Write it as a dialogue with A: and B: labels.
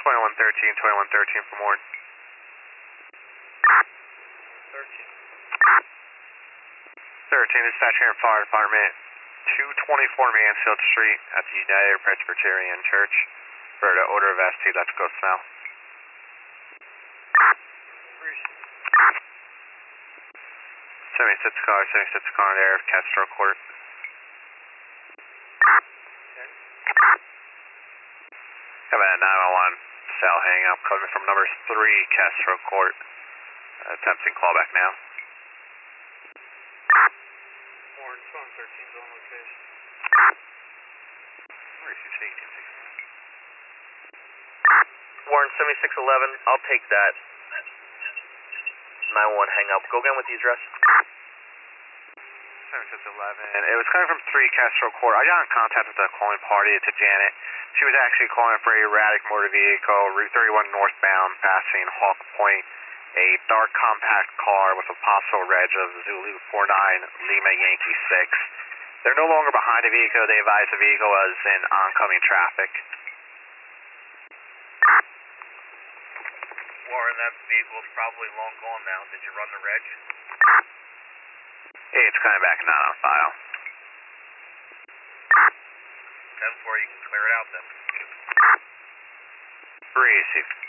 A: 2113 for more. 13, dispatch here in Fire Department, 224 Mansfield Street at the United Presbyterian Church. For the order of ST, let's go smell. 76 car there, Castro Court. Having a 911 cell hang up coming from number 3 Castro Court. Attempting callback now.
B: Warren, 13's on location.
A: Where is he taking?
C: Warren, 7611, I'll take that 911 hang up. Go again with the address.
A: 7611. It was coming from 3 Castro Court. I got in contact with the calling party. It's a Janet. She was actually calling for a erratic motor vehicle, Route 31 northbound, passing Hawk Point. A dark compact car with a possible reg of Zulu 49 Lima Yankee 6. They're no longer behind the vehicle. They advised the vehicle was in oncoming traffic.
C: Warren, that vehicle's probably long gone now. Did you run the reg?
A: It's coming back not on file.
C: 10-4, you can clear it out then.
A: Received.